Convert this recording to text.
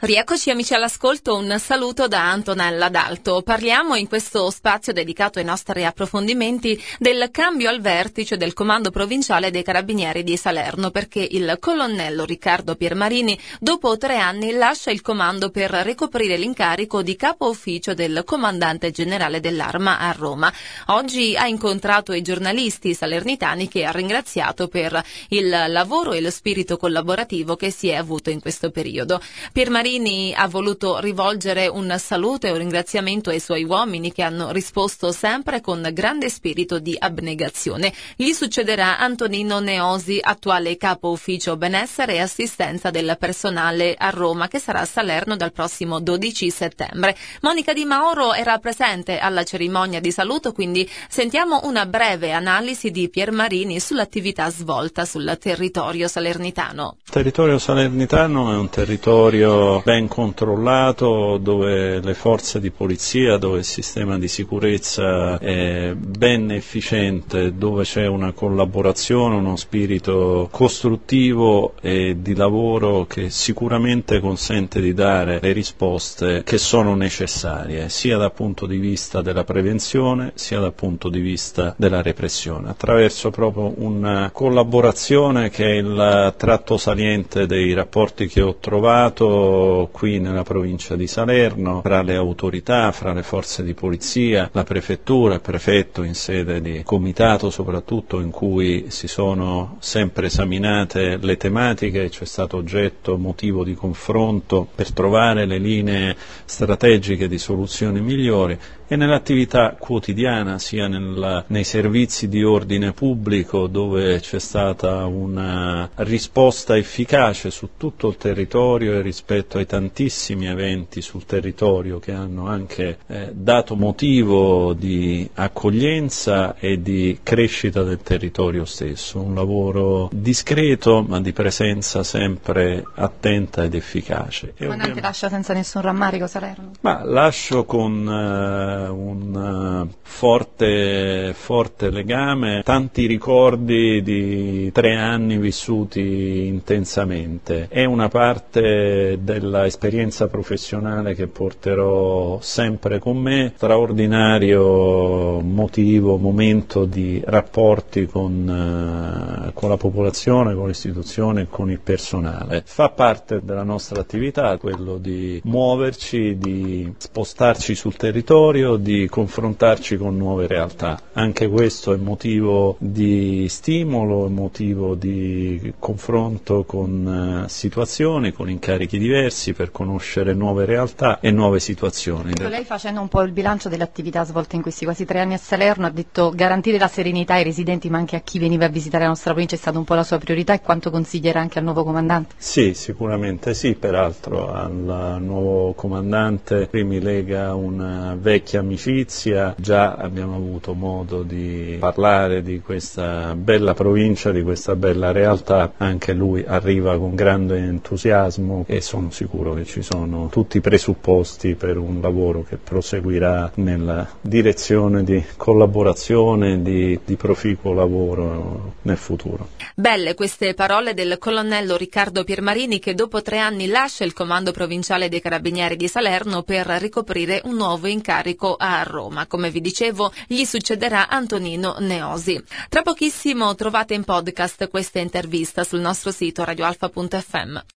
Rieccoci amici all'ascolto, un saluto da Antonella Dalto. Parliamo in questo spazio dedicato ai nostri approfondimenti del cambio al vertice del Comando Provinciale dei Carabinieri di Salerno, perché il colonnello Riccardo Piermarini dopo 3 anni lascia il comando per ricoprire l'incarico di capo ufficio del comandante generale dell'Arma a Roma. Oggi ha incontrato i giornalisti salernitani che ha ringraziato per il lavoro e lo spirito collaborativo che si è avuto in questo periodo. Piermarini ha voluto rivolgere un saluto e un ringraziamento ai suoi uomini che hanno risposto sempre con grande spirito di abnegazione. Gli succederà Antonino Neosi, attuale capo ufficio benessere e assistenza del personale a Roma, che sarà a Salerno dal prossimo 12 settembre. Monica Di Mauro era presente alla cerimonia di saluto, quindi sentiamo una breve analisi di Piermarini sull'attività svolta sul territorio salernitano. Il territorio salernitano è un territorio ben controllato, dove le forze di polizia, dove il sistema di sicurezza è ben efficiente, dove c'è una collaborazione, uno spirito costruttivo e di lavoro che sicuramente consente di dare le risposte che sono necessarie, sia dal punto di vista della prevenzione, sia dal punto di vista della repressione, attraverso proprio una collaborazione che è il tratto saliente dei rapporti che ho trovato qui nella provincia di Salerno, fra le autorità, fra le forze di polizia, la prefettura, il prefetto in sede di comitato soprattutto, in cui si sono sempre esaminate le tematiche, c'è stato oggetto, motivo di confronto per trovare le linee strategiche di soluzioni migliori, e nell'attività quotidiana, sia nei servizi di ordine pubblico, dove c'è stata una risposta efficace su tutto il territorio e rispetto ai tantissimi eventi sul territorio che hanno anche dato motivo di accoglienza e di crescita del territorio stesso. Un lavoro discreto ma di presenza sempre attenta ed efficace. Comandante, lascia senza nessun rammarico Salerno? Ma lascio con un forte legame, tanti ricordi di 3 anni vissuti intensamente. È una parte della esperienza professionale che porterò sempre con me, straordinario momento di rapporti con la popolazione, con l'istituzione e con il personale. Fa parte della nostra attività quello di muoverci, di spostarci sul territorio, di confrontarci con nuove realtà. Anche questo è motivo di stimolo, è motivo di confronto con situazioni, con incarichi diversi, per conoscere nuove realtà e nuove situazioni. Lei, facendo un po' il bilancio delle attività svolte in questi quasi 3 anni a Salerno, ha detto garantire la serenità ai residenti ma anche a chi veniva a visitare la nostra provincia è stata un po' la sua priorità, e quanto consiglierà anche al nuovo comandante? Sì, sicuramente sì, peraltro al nuovo comandante mi lega una vecchia amicizia, già abbiamo avuto modo di parlare di questa bella provincia, di questa bella realtà, anche lui arriva con grande entusiasmo e sono sicuro che ci sono tutti i presupposti per un lavoro che proseguirà nella direzione di collaborazione, di proficuo lavoro nel futuro. Belle queste parole del colonnello Riccardo Piermarini, che dopo 3 anni lascia il Comando Provinciale dei Carabinieri di Salerno per ricoprire un nuovo incarico a Roma. Come vi dicevo, gli succederà Antonino Neosi. Tra pochissimo trovate in podcast questa intervista sul nostro sito radioalfa.fm.